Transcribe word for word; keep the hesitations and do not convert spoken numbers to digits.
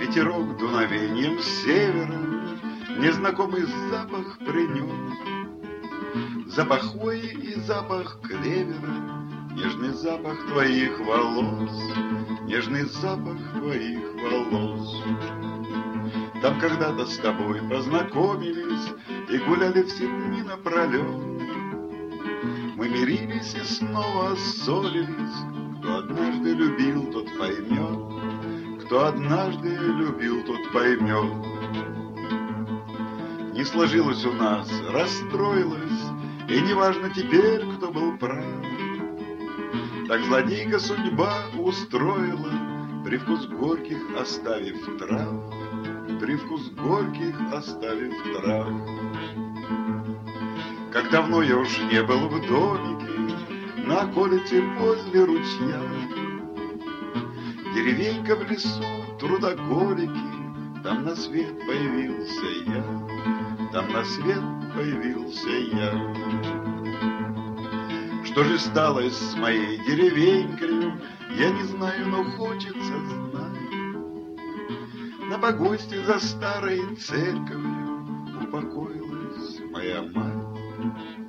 ветерок дуновением с севера незнакомый запах принес. Запах хвои и запах клевера, нежный запах твоих волос, нежный запах твоих волос. Там когда-то с тобой познакомились и гуляли все дни напролет. Мы мирились и снова ссорились. Кто однажды любил, тот поймет. Кто однажды любил, тот поймет. Не сложилось у нас, расстроилось, и неважно теперь, кто был прав. Так злодейка судьба устроила, привкус горьких оставив трав, привкус горьких оставив трав. Как давно я уж не был в домике на околице возле ручья. Деревенька в лесу, трудоголики, там на свет появился я, там на свет появился я. Что же стало с моей деревенькой, я не знаю, но хочется знать. На погосте за старой церковью упокоилась моя мать.